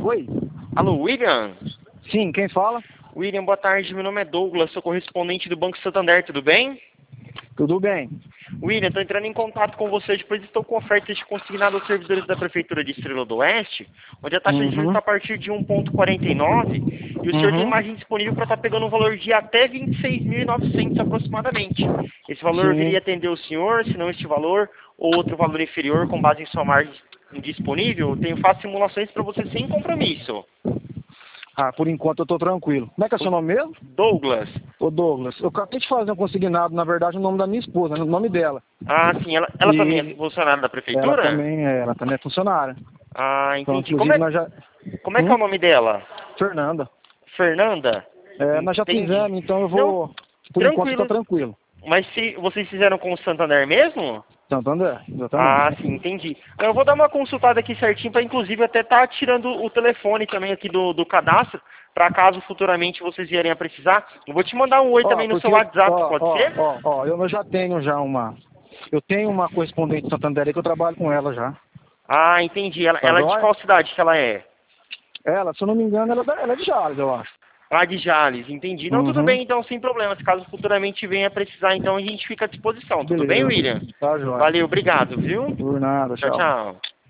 Oi? Alô, William? Sim, quem fala? William, boa tarde. Meu nome é Douglas, sou correspondente do Banco Santander, tudo bem? Tudo bem? William, estou entrando em contato com você, depois estou com ofertas de consignado aos servidores da Prefeitura de Estrela do Oeste, onde a taxa de juros está a partir de 1,49 e o senhor tem margem disponível para estar pegando um valor de até 26.900 aproximadamente. Esse valor Sim. viria atender o senhor, se não este valor, ou outro valor inferior com base em sua margem disponível, faço simulações para você sem compromisso. Ah, por enquanto eu tô tranquilo. Como é que é o seu nome mesmo? Douglas. Ô Douglas, eu acabei de fazer um consignado, na verdade, o nome da minha esposa, né, o nome dela. Ah, sim, ela também é E funcionária da Prefeitura? ela também é funcionária. Ah, Então, entendi. inclusive, nós já... Como é que é o nome dela? Fernanda. Fernanda? Nós já Entendi. fizemos, então eu Não, vou... Por enquanto eu tô tranquilo. tranquilo. Mas se vocês fizeram com o Santander mesmo? Santander, exatamente. Ah, sim, entendi. Eu vou dar uma consultada aqui certinho para inclusive até estar tirando o telefone também aqui do cadastro, para caso futuramente vocês vierem a precisar. Eu vou te mandar um oi também no Porque seu WhatsApp, pode ser? eu já tenho uma... Eu tenho uma correspondente de Santander aí que eu trabalho com ela já. Ah, entendi. Tá Ela é de joia? qual cidade que ela é? Ela, se eu não me engano, ela é de Jales, eu acho. Ah, de Jales, entendi. Não, tudo Uhum. bem, então, sem problemas. Caso futuramente venha a precisar, então a gente fica à disposição. Tudo bem, Beleza. William? Tá joia. Valeu, obrigado, viu? Por nada, Tchau, tchau. tchau.